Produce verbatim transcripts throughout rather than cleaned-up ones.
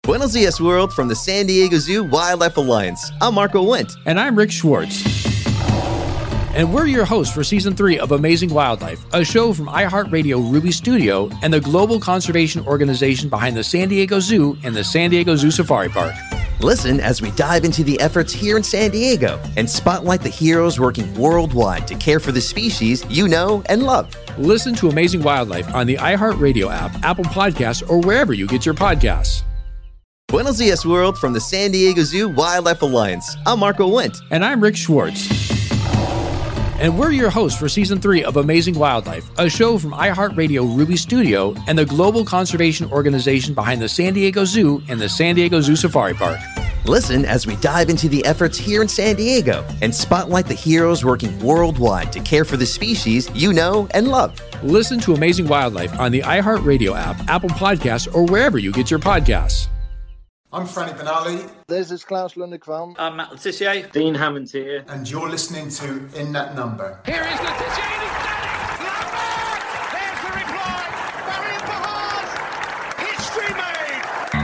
Buenos dias, world, from the San Diego Zoo Wildlife Alliance. I'm Marco Wendt. And I'm Rick Schwartz. And we're your hosts for Season three of Amazing Wildlife, a show from iHeartRadio Ruby Studio and the global conservation organization behind the San Diego Zoo and the San Diego Zoo Safari Park. Listen as we dive into the efforts here in San Diego and spotlight the heroes working worldwide to care for the species you know and love. Listen to Amazing Wildlife on the iHeartRadio app, Apple Podcasts, or wherever you get your podcasts. Buenos dias, world, from the San Diego Zoo Wildlife Alliance. I'm Marco Wendt. And I'm Rick Schwartz. And we're your hosts for Season three of Amazing Wildlife, a show from iHeartRadio Ruby Studio and the global conservation organization behind the San Diego Zoo and the San Diego Zoo Safari Park. Listen as we dive into the efforts here in San Diego and spotlight the heroes working worldwide to care for the species you know and love. Listen to Amazing Wildlife on the iHeartRadio app, Apple Podcasts, or wherever you get your podcasts. I'm Franny Benali. This is Klaus Lundekvam. I'm Matt Letitia. Dean Hammond here. And you're listening to In That Number. Here is Letitia and he's done it! Lambert! There's the reply! Marion Pahars! History made!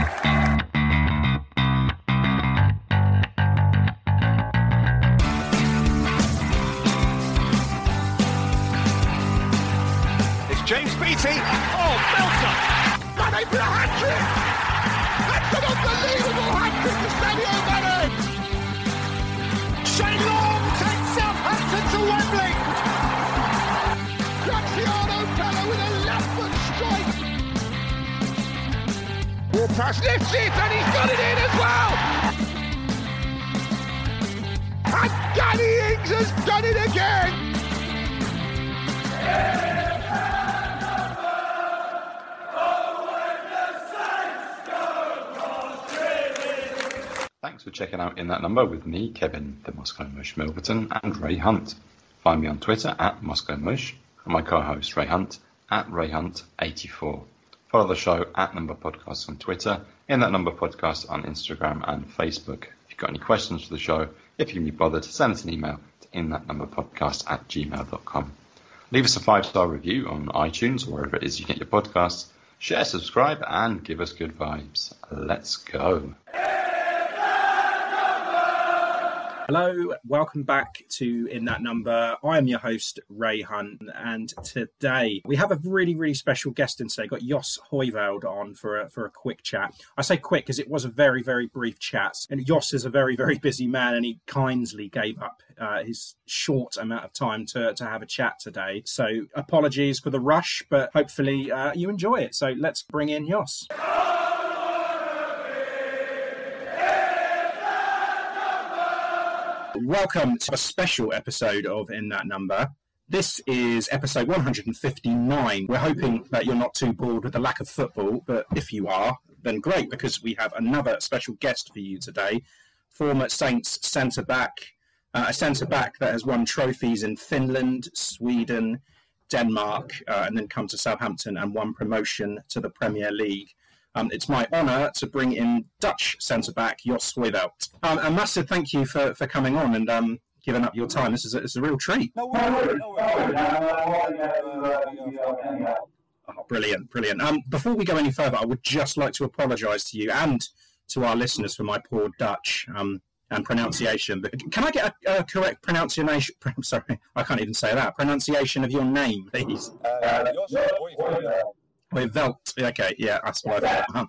It's James Beattie. Oh, Belter! Mane for a hat-trick! That's an unbelievable hat-trick for Sadio Mane! Shane Long takes Southampton to Wembley! Graziano Pella with a left foot strike! Walpass lifts it and he's got it in as well! And Danny Ings has done it again! Thanks for checking out In That Number with me, Kevin, the Moscow Mush Milverton, and Ray Hunt. Find me on Twitter at Moscow Mush, and my co-host Ray Hunt at Ray Hunt eighty-four. Follow the show at Number Podcast on Twitter, In That Number Podcast on Instagram and Facebook. If you've got any questions for the show, if you can be bothered, send us an email to inthatnumberpodcast at gmail dot com. Leave us a five-star review on iTunes or wherever it is you get your podcasts. Share, subscribe, and give us good vibes. Let's go. Hello, welcome back to In That Number. I am your host, Ray Hunt, and today we have a really, really special guest in today. Got Jos Højveld on for a, for a quick chat. I say quick because it was a very, very brief chat. And Jos is a very, very busy man, and he kindly gave up uh, his short amount of time to, to have a chat today. So apologies for the rush, but hopefully uh, you enjoy it. So let's bring in Jos. Welcome to a special episode of In That Number. This is episode one hundred fifty-nine. We're hoping that you're not too bored with the lack of football, but if you are, then great, because we have another special guest for you today. Former Saints centre-back, uh, a centre-back that has won trophies in Finland, Sweden, Denmark, uh, and then come to Southampton and won promotion to the Premier League. Um, it's my honour to bring in Dutch centre-back Jos Højveld. Um, a massive thank you for, for coming on and um, giving up your time. This is a, it's a real treat. No worries, no worries. Oh, brilliant, brilliant. Um, before we go any further, I would just like to apologise to you and to our listeners for my poor Dutch um, and pronunciation. But can I get a, a correct pronunciation? I'm sorry, I can't even say that. Pronunciation of your name, please. Uh, Jos Højveld. Højveld. Okay, yeah, that's what I thought.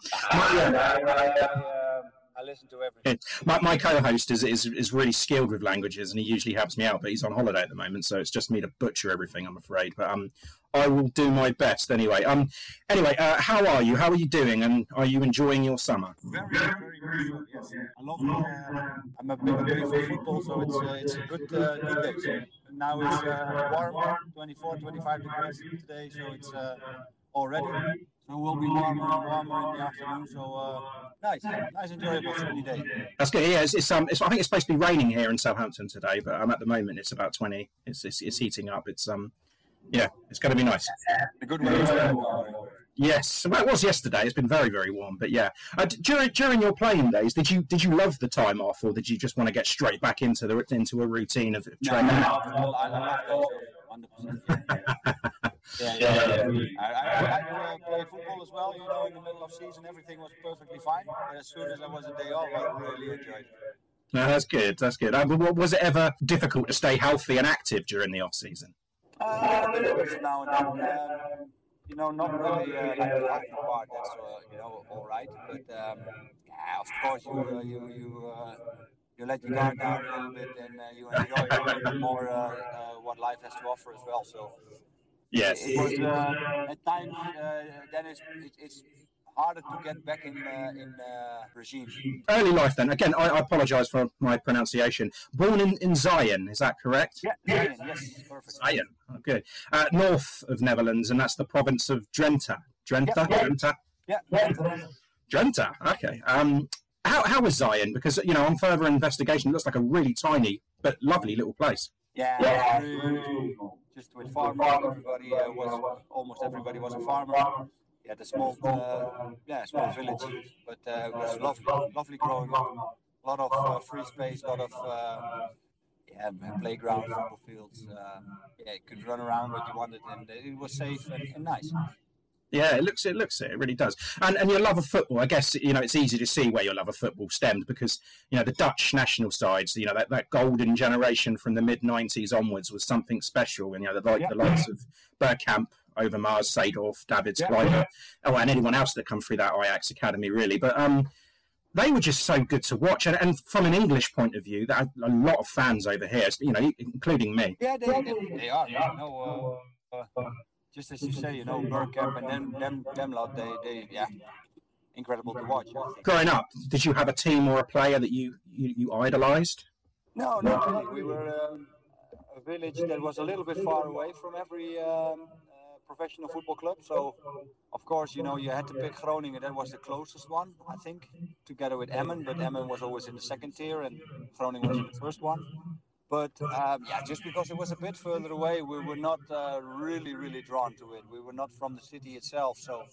I listen to everything. My, my co-host is, is is really skilled with languages, and he usually helps me out, but he's on holiday at the moment, so it's just me to butcher everything, I'm afraid. But um, I will do my best anyway. Um, anyway, uh, how are you? How are you doing? And are you enjoying your summer? Very, very, very good. Yes, I love. Uh, I'm a big fan of football, so it's uh, it's a good uh, good day. So now it's uh, warmer, twenty-four, twenty-five degrees today, so it's uh, already. So we'll be warmer and warmer in the afternoon. So uh, nice, nice, enjoyable sunny day. That's good. Yeah, it's, it's um, it's, I think it's supposed to be raining here in Southampton today, but um, at the moment it's about twenty. It's it's, it's heating up. It's um, yeah, it's going to be nice. A good way. Yes, well, it was yesterday. It's been very, very warm, but yeah. Uh, during during your playing days, did you did you love the time off, or did you just want to get straight back into the into a routine of training? No, no, no, I love that. one hundred percent. yeah, yeah. I, I like to uh, play football as well. You know, in the middle of season, everything was perfectly fine. But as soon as I was a day off, I really enjoyed it. No, that's good. That's good. Uh, but was it ever difficult to stay healthy and active during the off season? Uh, a little bit now and then. Um, you know, not really uh, like the healthy part. That's uh, you know all right. But um, yeah, of course, you uh, you you uh, you let your guard down a little bit, and uh, you enjoy a little bit more uh, uh, what life has to offer as well. So yes, it, it was uh, at times uh, then it's it, it's. harder to get back in uh, in uh, regime. Early life then. Again, I, I apologise for my pronunciation. Born in, in Zion, is that correct? Yeah, Zion, yes, perfect. Zion, oh, good. Uh, north of Netherlands, and that's the province of Drenthe. Drenthe? Yeah, yeah. Drenthe? Yeah, Drenthe. Drenthe, okay. Um, how, how was Zion? Because, you know, on further investigation, it looks like a really tiny but lovely little place. Yeah, yeah. Really, just with farmers, everybody uh, was, almost everybody was a farmer. Yeah, the small, uh, yeah, small village, but uh, it was lovely, lovely growing up. A lot of uh, free space, a lot of uh, yeah, playground, football fields. Uh, yeah, you could run around what you wanted, and it was safe and, and nice. Yeah, it looks it looks it. It really does. And and your love of football, I guess, you know, it's easy to see where your love of football stemmed because, you know, the Dutch national sides, you know, that, that golden generation from the mid nineties onwards was something special. And, you know, the, like, yeah. the likes of Bergkamp, Overmars, Seedorf, Davids, yeah. Kluivert, oh, and anyone else that come through that Ajax academy, really. But um, they were just so good to watch. And, and from an English point of view, there are a lot of fans over here, you know, including me. Yeah, they, they, they are. You know, uh, uh, just as you say, you know, Bergkamp and them, them, them lot, they, they, yeah, incredible to watch. I think. Growing up, did you have a team or a player that you, you, you idolised? No, not really. We were um, a village that was a little bit far away from every um, uh, professional football club. So, of course, you know, you had to pick Groningen. That was the closest one, I think, together with Emmen. But Emmen was always in the second tier and Groningen was in the first one. But um, yeah, just because it was a bit further away, we were not uh, really, really drawn to it. We were not from the city itself, so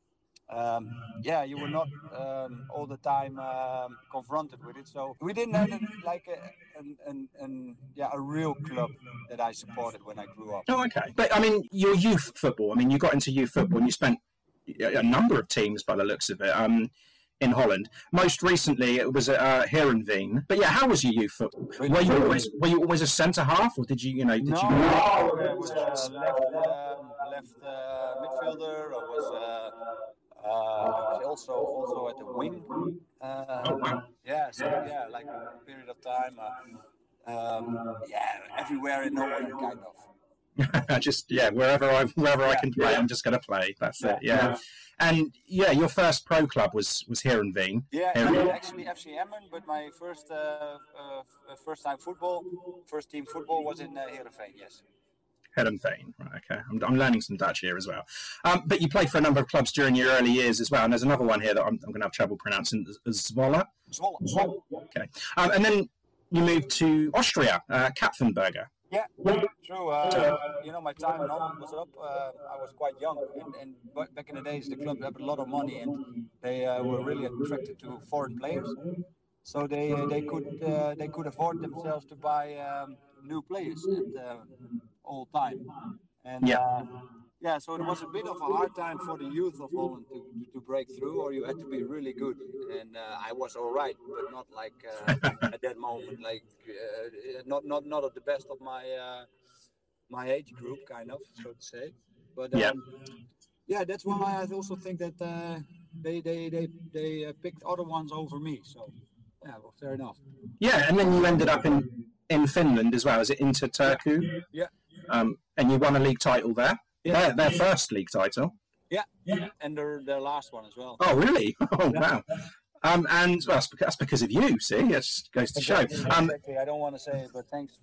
um, yeah, you were not um, all the time um, confronted with it. So we didn't have like a, an, an, an, yeah, a real club that I supported when I grew up. Oh, okay. But I mean, your youth football. I mean, you got into youth football and you spent a number of teams by the looks of it. Um, in Holland. Most recently, it was at uh, Heerenveen. But yeah, how was your youth football? Were you always were you always a centre half, or did you you know did no, you? No, I was uh, left um, left uh, midfielder. I was uh, uh, I was also also at the wing. Uh, oh wow! Yeah, so yeah, like a period of time. Uh, um, yeah, everywhere and nowhere, kind of. just yeah, wherever I wherever yeah, I can play, yeah. I'm just going to play. That's yeah, it. Yeah. yeah. And yeah, your first pro club was was Heerenveen. Yeah, Heerenveen. Actually F C Emmen, but my first uh, uh, first time football, first team football was in uh, Heerenveen. Yes. Heerenveen, right? Okay, I'm, I'm learning some Dutch here as well. Um, but you played for a number of clubs during your early years as well. And there's another one here that I'm, I'm going to have trouble pronouncing. Zwolle. Zwolle. Zwolle. Okay, um, and then you moved to Austria, uh, Kapfenberger. Yeah, true. Uh, you know, my time in Holland was up. Uh, I was quite young, and, and back in the days, the club had a lot of money, and they uh, were really attracted to foreign players. So they uh, they could uh, they could afford themselves to buy um, new players at uh, all time. And yeah. Uh, yeah, so it was a bit of a hard time for the youth of Holland to, to, to break through, or you had to be really good. And uh, I was all right, but not like uh, at that moment, like uh, not not not at the best of my uh, my age group, kind of, so to say. But um, yeah. yeah, that's why I also think that uh, they they they they uh, picked other ones over me. So yeah, well, fair enough. Yeah, and then you ended up in in Finland as well. Is it Inter Turku? Yeah. Um, and you won a league title there. Yeah, their, their first league title. Yeah, yeah, and their their last one as well. Oh, really? Oh, wow. Um, and well, that's because, that's because of you. See, it just goes to show. Exactly, um, exactly. I don't want to say it, but thanks.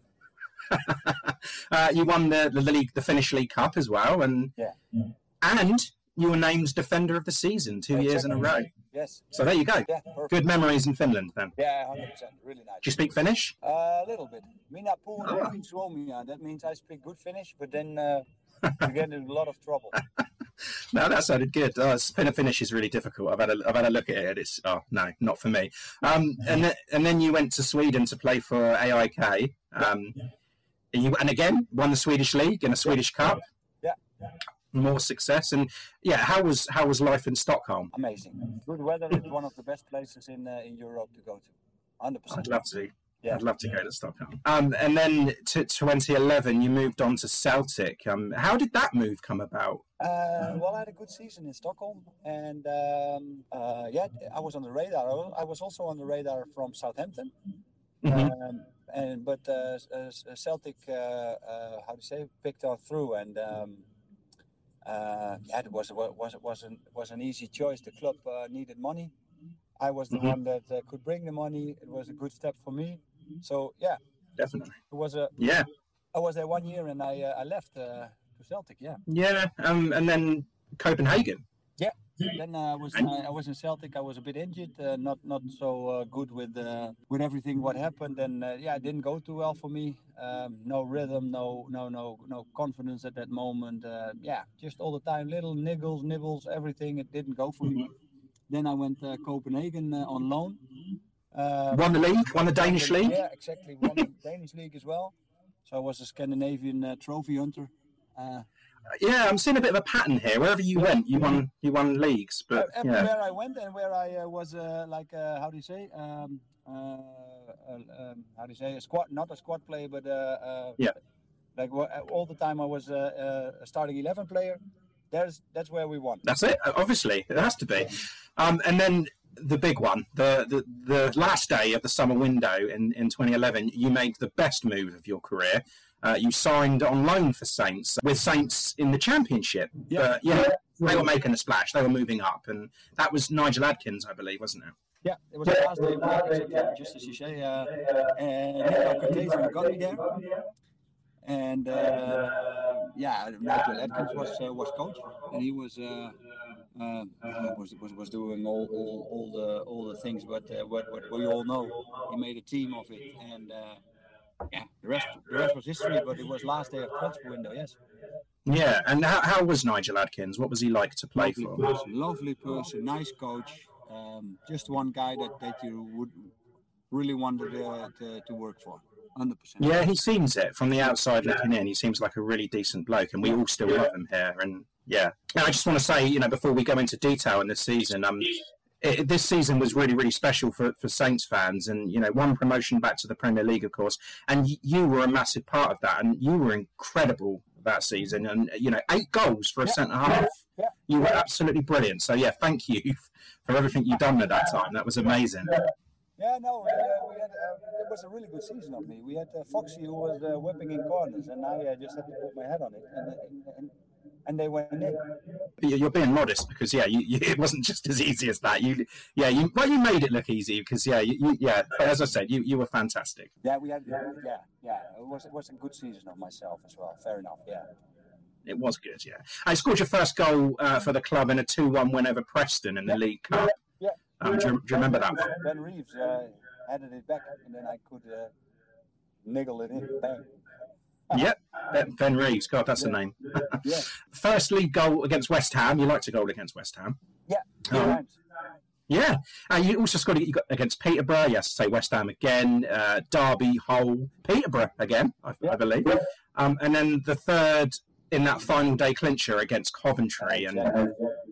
uh, you won the, the league, the Finnish League Cup as well, and yeah, and you were named Defender of the Season two exactly. years in a row. Yes. So there you go. Yeah, good memories in Finland then. Yeah, one hundred percent. Really nice. Do you speak Finnish? Uh, a little bit. Minä puhun Suomea. That means I speak good Finnish, but then uh, you get in a lot of trouble. No, that sounded good. Oh, Finnish is really difficult. I've had a, I've had a look at it. It's oh no, not for me. Um, and then, and then you went to Sweden to play for A I K. Um, and you and again won the Swedish League and a Swedish Cup. Yeah, more success. And yeah, how was how was life in Stockholm? Amazing. Good weather. It's one of the best places in uh, in Europe to go to. one hundred percent. I'd love to. Yeah. I'd love to go to Stockholm. Um, and then to twenty eleven, you moved on to Celtic. Um, how did that move come about? Uh, well, I had a good season in Stockholm, and um, uh, yeah, I was on the radar. I was also on the radar from Southampton. Mm-hmm. Um, and but uh, Celtic, uh, uh, how do you say, picked us through, and um, uh, yeah, it was was was an was an easy choice. The club uh, needed money. I was the mm-hmm. one that uh, could bring the money. It was a good step for me. So yeah, definitely. It was a yeah. I was there one year, and I uh, I left uh, to Celtic. Yeah. Yeah, um, and then Copenhagen. Yeah. Then uh, I was uh, I was in Celtic. I was a bit injured, uh, not not so uh, good with uh, with everything what happened. And uh, yeah, it didn't go too well for me. Um, no rhythm, no no no no confidence at that moment. Uh, yeah, just all the time little niggles, nibbles, everything. It didn't go for me. Then I went to uh, Copenhagen uh, on loan. Uh, won the league, won the Danish league. Yeah, exactly. Won the Danish league as well. So I was a Scandinavian uh, trophy hunter. Uh, yeah, I'm seeing a bit of a pattern here. Wherever you went, you won you won leagues. But everywhere yeah. I went and where I uh, was, uh, like uh, how do you say, um, uh, uh, um, how do you say, a squad, not a squad player, but uh, uh, yeah, like all the time I was uh, a starting eleven player. There's that's where we won. That's it. Obviously, it has to be. Um, and then the big one, the, the the last day of the summer window in, in twenty eleven, you made the best move of your career. Uh, you signed on loan for Saints, with Saints in the Championship. Yeah. But yeah, they were making a splash. They were moving up, and that was Nigel Adkins, I believe, wasn't it? Yeah, it was the last day of the yeah, just as you say. Uh, and Nico Cortese got me there. And uh, yeah, Nigel Adkins was uh, was coach, and he was uh, uh, was, was was doing all, all, all the all the things. But uh, what what we all know, he made a team of it, and uh, yeah, the rest the rest was history. But it was last day of transfer window, yes. Yeah, and how how was Nigel Adkins? What was he like to play lovely for? Person, lovely person, nice coach. Um, just one guy that, that you would really wanted uh, to to work for. one hundred percent. Yeah, he seems it from the outside looking in. He seems like a really decent bloke, and we all still love him here. And yeah, and I just want to say, you know, before we go into detail in this season, um, it, this season was really, really special for, for Saints fans. And you know, one promotion back to the Premier League, of course, and y- you were a massive part of that, and you were incredible that season. And you know, eight goals for a yeah. centre half. Yeah. You were absolutely brilliant. So yeah, thank you for everything you've done at that time. That was amazing. Yeah, no, we, uh, we had, uh, it was a really good season of me. We had uh, Foxy who was uh, whipping in corners, and I uh, just had to put my head on it, and and, and they went in. You're being modest because yeah, you, you, it wasn't just as easy as that. You, yeah, you well, you made it look easy because yeah, you, you, yeah. But as I said, you, you were fantastic. Yeah, we had, yeah, yeah. It was it was a good season of myself as well. Fair enough, yeah. It was good, yeah. I scored your first goal uh, for the club in a two one win over Preston in the yeah. League Cup. Yeah. Um, do, you, do you remember that? Ben Reeves uh, added it back, and then I could uh, niggle it in. Bang. Yep, Ben Reeves. God, that's yeah. the name. yeah. First league goal against West Ham. You liked a goal against West Ham. Yeah, two um, times. Yeah, and you also scored you got against Peterborough. Yes, say West Ham again. Uh, Derby, Hull, Peterborough again, I, yeah. I believe. Yeah. Um, and then the third in that final day clincher against Coventry. And yeah.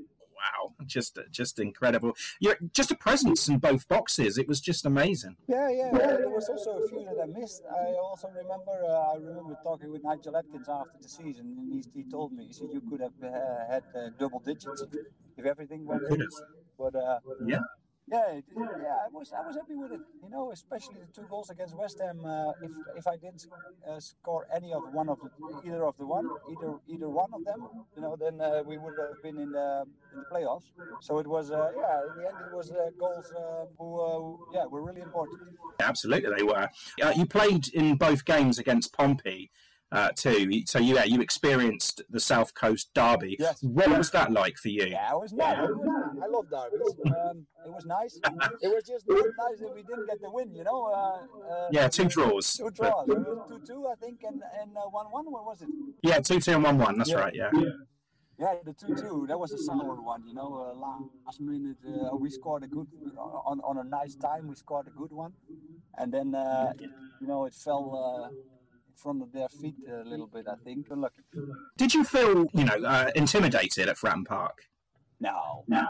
wow, just just incredible. You're just a presence in both boxes. It was just amazing. Yeah, yeah. yeah. There was also a few that I missed. I also remember uh, I remember talking with Nigel Adkins after the season, and he, he told me, he said you could have uh, had uh, double digits if everything went good. But uh, yeah. Yeah, it, yeah, I was I was happy with it. You know, especially the two goals against West Ham. Uh, if if I didn't uh, score any of one of the, either of the one, either either one of them, you know, then uh, we would have been in the in the playoffs. So it was, uh, yeah, in the end it was uh, goals uh, who, uh, yeah, were really important. Absolutely, they were. Uh, you played in both games against Pompey. Uh, too. So you, yeah, you experienced the South Coast derby. Yes. What was that like for you? Yeah, it was nice. It was, I love derbies. Um, it was nice. It was just not nice that we didn't get the win. You know. Uh, uh, yeah, two draws. Two draws. It was two two, I think, and and uh, one one. What was it? Yeah, two two and one one. That's yeah. right. Yeah. Yeah, the two two. That was a sour one. You know, uh, last minute uh, we scored a good on on a nice time. We scored a good one, and then uh, you know it fell. Uh, front of their feet a little bit, I think. Unlucky. Did you feel, you know, uh, intimidated at Fratton Park? No, no.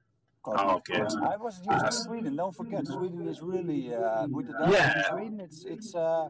Oh, good. I was used to Sweden. Don't forget, Sweden is really uh, with the derby Yeah. in Sweden. It's it's uh,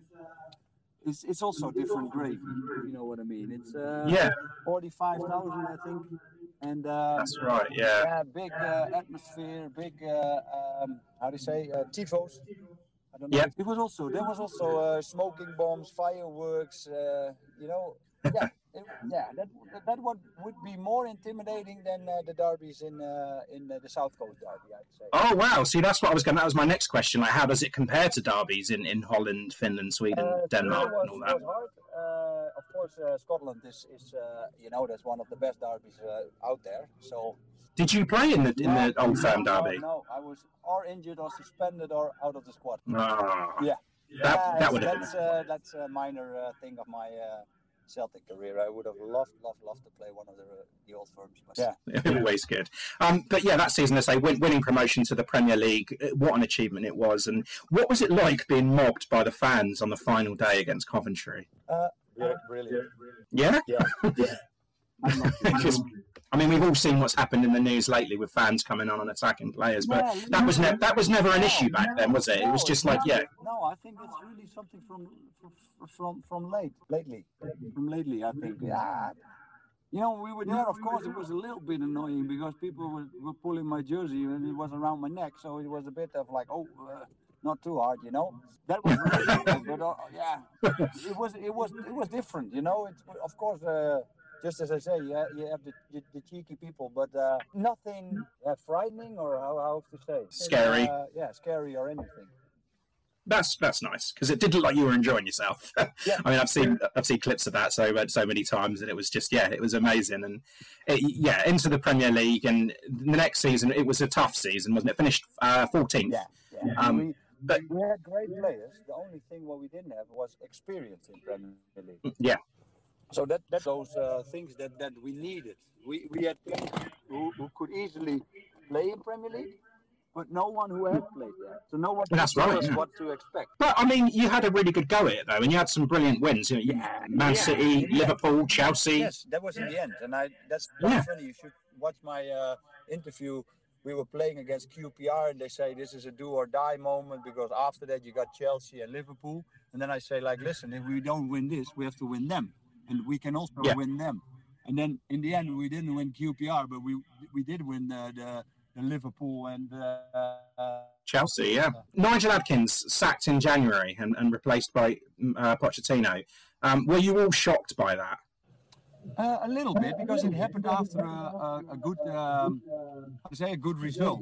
it's it's also different gravy. If you know what I mean? It's uh, Yeah. forty-five thousand, I think, and uh, That's right, yeah. yeah, big uh, atmosphere, big uh, um, how do you say uh, tifos. I don't know. Yeah. It was also there was also uh, smoking bombs, fireworks. Uh, you know, yeah. It, yeah, that that would would be more intimidating than uh, the derbies in uh, in uh, the South Coast derby, I'd say. Oh wow! See, that's what I was going. That was my next question. Like, how does it compare to derbies in, in Holland, Finland, Sweden, Uh, Denmark, Sweden was, and all that? was hard. Uh, of course, uh, Scotland is is uh, you know that's one of the best derbies uh, out there. So Did you play in the in the no, Old Firm no, derby? No, I was or injured or suspended or out of the squad. Ah, Yeah, that yeah, that would have that's been. uh, that's a minor uh, thing of my uh, Celtic career. I would have loved, loved, loved to play one of the uh, the Old Firms. But yeah. Always good. Um, but yeah, that season, I say, win, winning promotion to the Premier League, what an achievement it was. And what was it like being mobbed by the fans on the final day against Coventry? Uh, yeah, brilliant. Yeah? Yeah. yeah. Because, I mean, we've all seen what's happened in the news lately with fans coming on and attacking players, but Yeah, that was ne- that was never an no, issue back no, then, was it? It was no, just no, like, yeah, No, I think it's really something from from from late, lately, from lately. I think, yeah. You know, we were there. Of course, it was a little bit annoying because people were, were pulling my jersey and it was around my neck, so it was a bit of like, oh, uh, not too hard, you know. That was, really but uh, yeah, it was it was it was different, you know. It's of course. Uh, Just as I say, yeah, you have the, the, the cheeky people, but uh, nothing uh, frightening or how, how to say Scary. Uh, yeah, scary or anything. that's that's nice because it did look like you were enjoying yourself. Yeah. I mean, I've seen I've seen clips of that so so many times, and it was just yeah, it was amazing. And it, yeah, into the Premier League, and the next season it was a tough season, wasn't it? Finished uh, fourteenth. Yeah, yeah. Um, we, but we had great players. The only thing what we didn't have was experience in Premier League. yeah. So that that those uh, things that, that we needed. We we had players who, who could easily play in Premier League, but no one who had played there. So no one That's told right, us yeah. what to expect. But I mean, you had a really good go at it though, and you had some brilliant wins. You know, you- Man Yeah. City, Yeah. Liverpool, Chelsea. Yes, that was in the end, and I that's, that's Yeah. funny. You should watch my uh, interview. We were playing against Q P R, and they say this is a do or die moment because after that you got Chelsea and Liverpool, and then I say like, listen, if we don't win this, we have to win them, and we can also Yeah. win them. And then in the end, we didn't win Q P R, but we we did win the the, the Liverpool and. Uh, Chelsea, yeah. Nigel Adkins sacked in January and, and replaced by uh, Pochettino. Um, were you all shocked by that? Uh, a little bit because it happened after a, a, a good, um, how to say, a good result.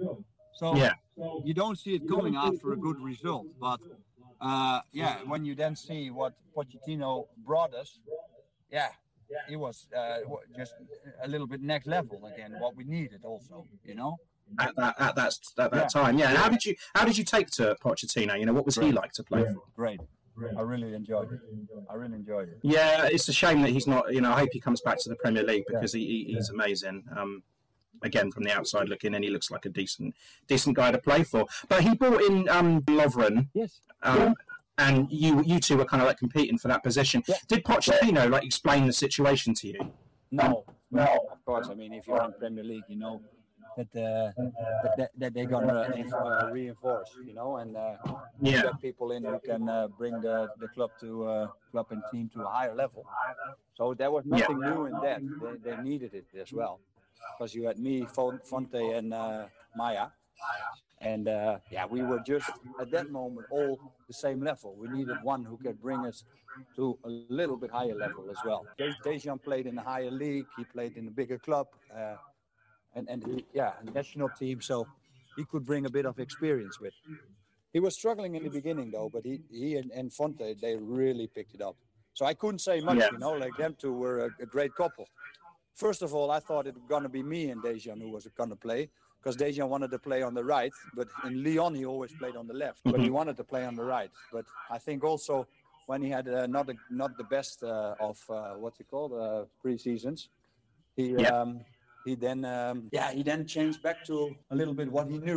So Yeah. you don't see it coming after a good result, but uh, yeah, when you then see what Pochettino brought us, yeah, it was uh, just a little bit next level again. What we needed, also, you know. At that at that at that Yeah. time, yeah. And how did you how did you take to Pochettino? You know, what was he Great. like to play for? Great. I really enjoyed it. I really enjoyed it. Yeah, it's a shame that he's not. You know, I hope he comes back to the Premier League because he, he he's amazing. Um, again, from the outside looking in, he looks like a decent decent guy to play for. But he brought in um, Lovren. Yes. Um, and you you two were kind of like competing for that position. Yeah. Did Pochettino like explain the situation to you? No, no, of course. I mean, if you're in Premier League, you know that uh, that, that, that they're gonna uh, reinforce, you know, and uh, Yeah. get people in who can uh, bring the, the club to uh, club and team to a higher level. So there was nothing new in that. They, they needed it as well, because you had me, Fon- Fonte, and uh, Maya. And uh, yeah, we were just at that moment all the same level. We needed one who could bring us to a little bit higher level as well. De- Dejan played in a higher league. He played in a bigger club, uh, and and he, yeah, national team. So he could bring a bit of experience with. He was struggling in the beginning though, but he he and, and Fonte, they really picked it up. So I couldn't say much, Yeah. you know. Like them two were a, a great couple. First of all, I thought it was gonna be me and Dejan who was gonna play, because Dejan wanted to play on the right, but in Lyon he always played on the left. But he wanted to play on the right. But I think also when he had uh, not a, not the best uh, of uh, what's it called uh, pre-seasons, he Yeah. um, he then um, yeah he then changed back to a little bit what he knew,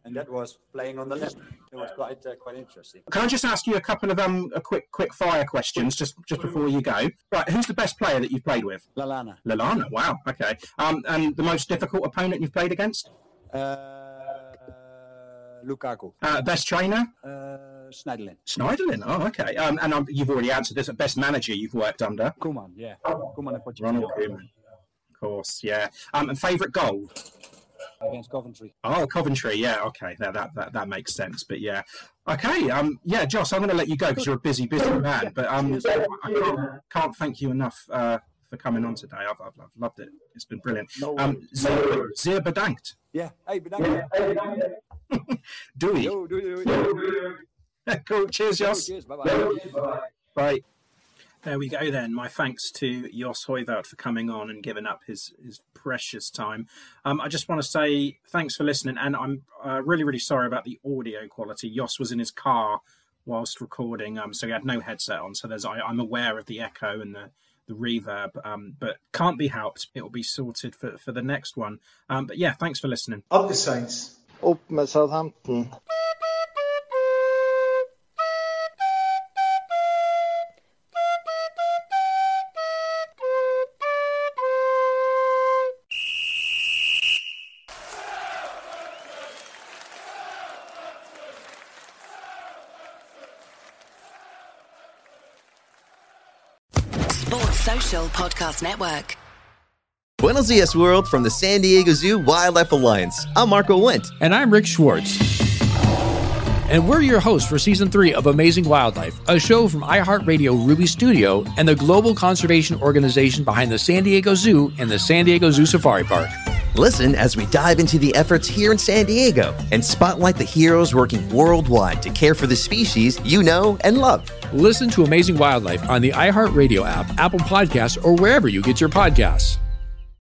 and that was playing on the left. It was quite uh, quite interesting. Can I just ask you a couple of um a quick quick fire questions just just before you go? Right, who's the best player that you've played with? Lallana. Lallana. Wow. Okay. Um, and the most difficult opponent you've played against? Uh, Lukaku. Uh, best trainer? Uh, Schneiderlin. Schneiderlin. Oh, okay. Um, and um, you've already answered this. Best manager you've worked under? Koeman. Yeah. Koeman and Pochettino. Ronald Koeman. Of course. Yeah. Um, and favourite goal? Against Coventry. Oh, Coventry, yeah, okay, that that that, that makes sense. But yeah, okay, um, yeah, Joss, I'm going to let you go because you're a busy, busy man. But um, I can't, can't thank you enough uh, for coming on today. I've, I've, I've loved it. It's been brilliant. Um, zeer bedankt. Yeah, hey, bedankt. Doei. Yo, doei, doei. Cool. Cheers, Joss. Cheers. Bye bye. Bye. There we go then. My thanks to Jos Højgaard for coming on and giving up his, his precious time. Um, I just want to say thanks for listening, and I'm uh, really, really sorry about the audio quality. Jos was in his car whilst recording, um, so he had no headset on, so there's I, I'm aware of the echo and the, the reverb, um, but can't be helped. It will be sorted for, for the next one. Um, but yeah, thanks for listening. Up the Saints. Up med Southampton. Social Podcast Network. Buenos dias, world, from the San Diego Zoo Wildlife Alliance. I'm Marco Wendt. And I'm Rick Schwartz. And we're your hosts for Season three of Amazing Wildlife, a show from iHeartRadio Ruby Studio and the global conservation organization behind the San Diego Zoo and the San Diego Zoo Safari Park. Listen as we dive into the efforts here in San Diego and spotlight the heroes working worldwide to care for the species you know and love. Listen to Amazing Wildlife on the iHeartRadio app, Apple Podcasts, or wherever you get your podcasts.